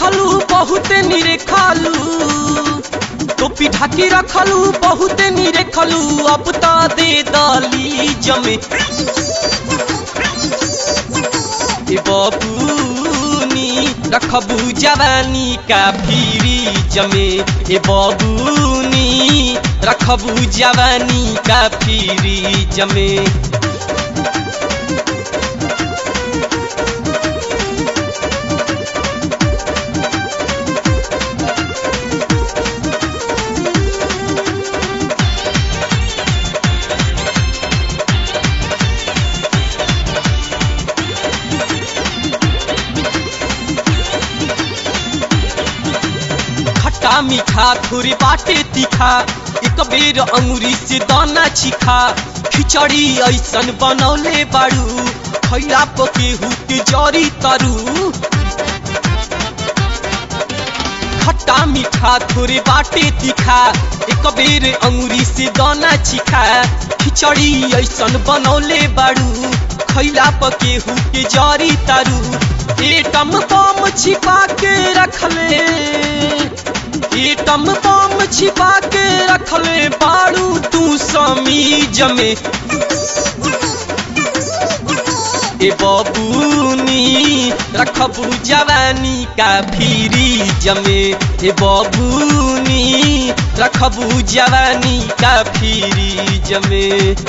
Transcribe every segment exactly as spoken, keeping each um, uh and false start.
रखलू बहुते निरेखलू टोपी ढाकी रखलू बहुते निरेखलू अब तो दे दली जमे ए बबूनी रखबू जवानी का फिरी जमे ए बबूनी रखबू जवानी का फिरी जमे खट्टा मीठा थोड़ी बाटे तीखा एक बेर अंगुरी से दाना छिखा खिचड़ी ऐसन बनौले बाड़ू खैला पकेहू के जरी तरु खट्टा मीठा थोड़े बाटे तीखा एक बेर अंगुरी से दाना छिखा खिचड़ी ऐसन बनौले बाड़ू खैला पकेहू के जरी तरु एटम बम छिपा के रखले एटम बम छिपा के रखले बाड़ू तू समीज में ए बबूनी रखबू जवानी का फिरी जमे ए बबूनी रखबू जवानी का फिरी जमे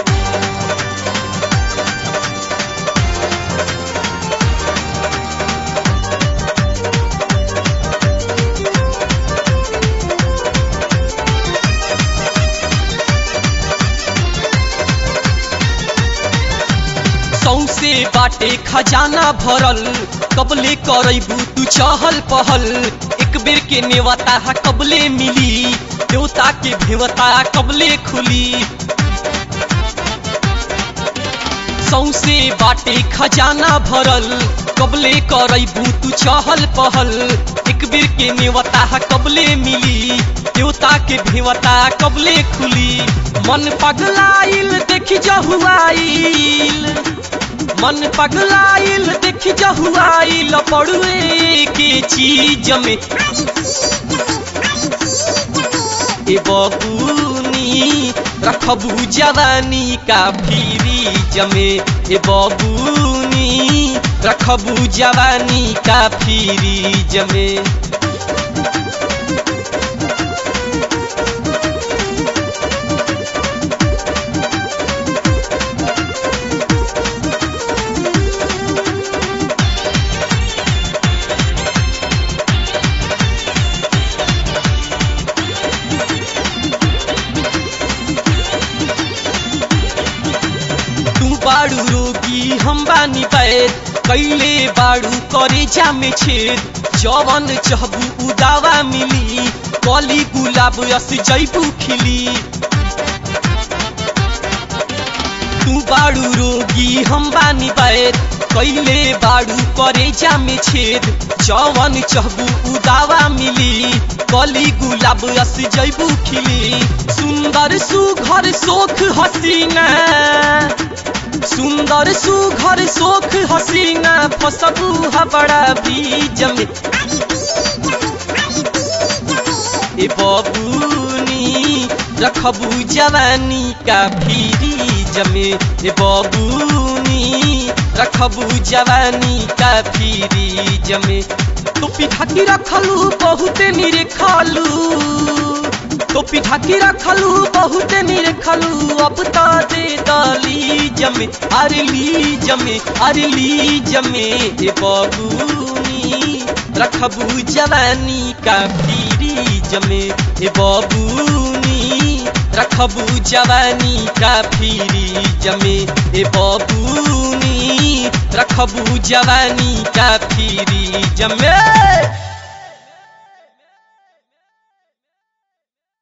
सौसे बाटे खजाना भरल कबले करबू तू चहल पहल एक बेर के नेवता कबले मिली देवता के भेवता कबले खुली सौसे बाटे खजाना भरल कबले करबू तू चहल पहल एक बेर के नेवता कबले मिली देवता के भेवता कबले खुली मन पगलाइल देखी जहुआइल मन पगलाइल देखी जहुआइल पड़ुए के चीज में ए बबूनी रखबू जवानी का फिरी जमे ए बबूनी रखबू जवानी का फिरी जमे बाड़ू रोगी हम बानी पैद कैले बाड़ू करे जामे छेद जवन चहबू उदावा मिली कली गुलाब यस जैबू खिली तू बाड़ू रोगी हम बानी पैद कैले बाड़ू करे जामे छेद जवन चहबू उदावा मिली कली गुलाब यस जैबू खिली सुंदर सुघर सोख हसीना सुंदर सुघर सोख हसीना फसबू बड़ा बीज में ए बबूनी रखबू जवानी का फिरी जमे ए बबूनी रखबू जवानी का फिरी जमे टोपी ढाकी रखलू बहुते निरेखलू टोपी ढाकी रखलू बहुते निरेखलू अब तो दे दली जमे अरे ली जमे अरे ली जमे ए बबूनी रखबू जवानी का फिरी जमे ए बबूनी रखबू जवानी का फिरी जमे ए बबूनी रखबू जवानी का फिरी जमे।